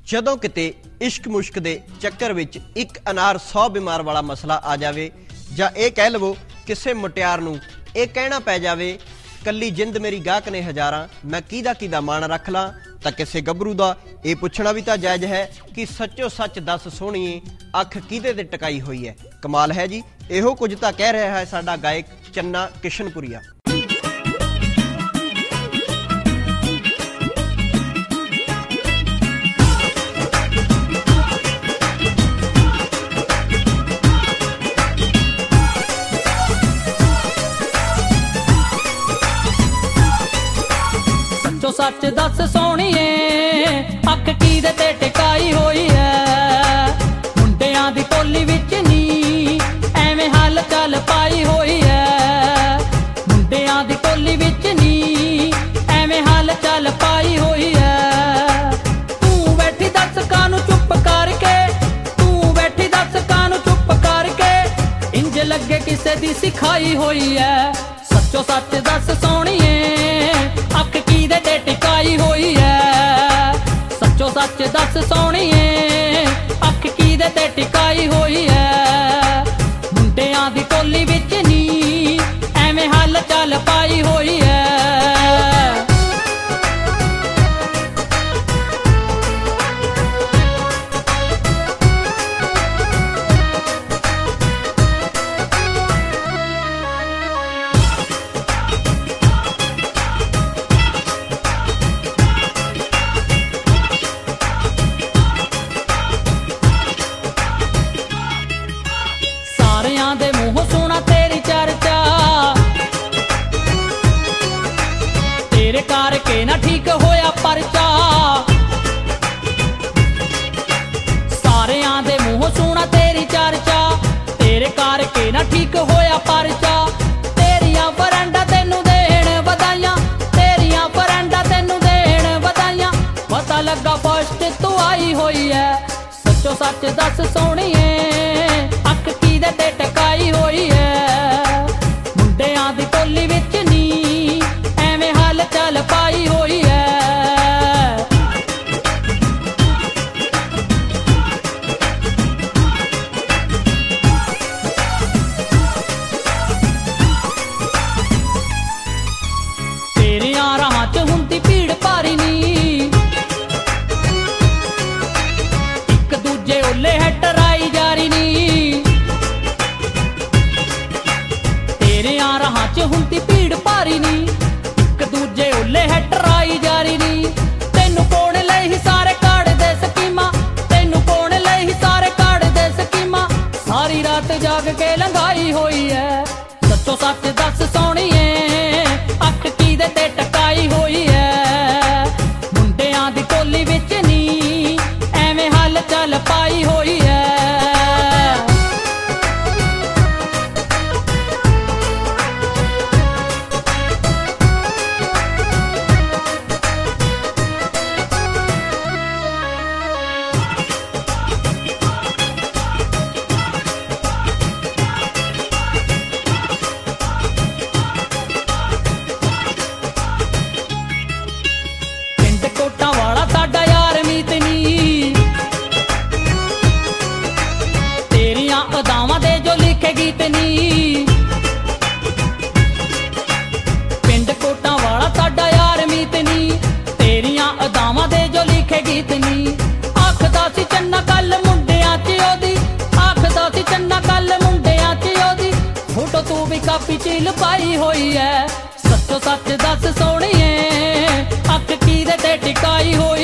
ਜਦੋਂ ਕਿਤੇ ਇਸ਼ਕ ਮੁਸ਼ਕ ਦੇ ਚੱਕਰ ਵਿੱਚ ਇੱਕ ਅਨਾਰ 100 ਬਿਮਾਰ ਵਾਲਾ ਮਸਲਾ ਆ ਜਾਵੇ ਜਾਂ ਇਹ ਕਹਿ ਲਵੋ ਕਿਸੇ ਮੁਟਿਆਰ ਨੂੰ ਇਹ ਕਹਿਣਾ ਪੈ ਜਾਵੇ ਕੱਲੀ ਜਿੰਦ ਮੇਰੀ ਗਾਹਕ ਨੇ ਹਜ਼ਾਰਾਂ ਮੈਂ ਕਿਹਦਾ ਮਾਣ ਰੱਖ ਲਾਂ ਤਾਂ ਕਿਸੇ ਗੱਭਰੂ ਦਾ ਇਹ ਪੁੱਛਣਾ ਵੀ ਤਾਂ ਜਾਇਜ਼ ਹੈ ਕਿ ਸੱਚੋ ਸੱਚ ਦੱਸ ਸੋਹਣੀਏ ਅੱਖ ਕਿਹਦੇ ਤੇ ਟਿਕਾਈ ਹੋਈ ਹੈ। ਕਮਾਲ ਹੈ ਜੀ। ਇਹੋ ਕੁਝ ਤਾਂ ਕਹਿ ਰਿਹਾ ਹੈ ਸਾਡਾ ਗਾਇਕ ਚੰਨਾ ਕਿਸ਼ਨਪੁਰੀਆ। सच दस सोहणीए अख किहदे ते टिकाई होई है। मुंडियां दी टोली विच नी एवें हल चल पाई होई है। मुंडियां दी टोली विच नी एवें हल चल पाई होई है। तू बैठी दस कानू चुप करके, तू बैठी दस कानू चुप करके इंज लगे किसे दी सिखाई होई है। सचो सच दस सोहणीए अख किहदे ते टिकाई होई है। सचो सच दस सोहणीए अख किहदे ते टिकाई होई है। मुंडियां दी टोली विच नी एवें हल चल पाई होई है। दे मुंह सुना तेरी चर्चा, तेरे करके ना ठीक होया परचा। सारियां दे मुंह सुना तेरी चर्चा, तेरे करके ना ठीक होया परचा। तेरियां फरेंडा तेनू देण वधाइयां, तेरियां फरेंडा तेनू देण वधाइयां। पता लगा फस्ट तू आई होई है। सचो सच दस सोहणीए अख किहदे ते टिकाई होई है। मुंडियां दी टोली विच नी एवें हल चल पाई होई है। तेरियां राहां च हुंदी भीड़ भारी नी, इक दूजे ओले है टराई जारी नी। तेरियां राहां च हुंदी भीड़ भारी नी, इक दूजे ओले है टराई जारी नी। तेनू पाउण लई ही सारे काड़ दे स्कीमां, तेनू पाउण लई ही सारे काड़ दे स्कीमां। सारी रात जाग के लंघाई होई है। सचो सच दस सोहणीए अख किहदे ते टिकाई होई है। मुंडियां दी टोली विच नी एवें हल चल पाई होई है। गीत नी पिंड कोटा वाला साडा यार मीत नी, तेरियां अदावां दे जो लिखे गीत नी। आखदा सी चन्ना कल मुंडियां च ओदी, आखदा सी चन्ना कल मुंडियां च ओदी। फोटो तू भी कापी च लुकाई होई है। सचो सच दस सोहणीए अख किहदे ते टिकाई होई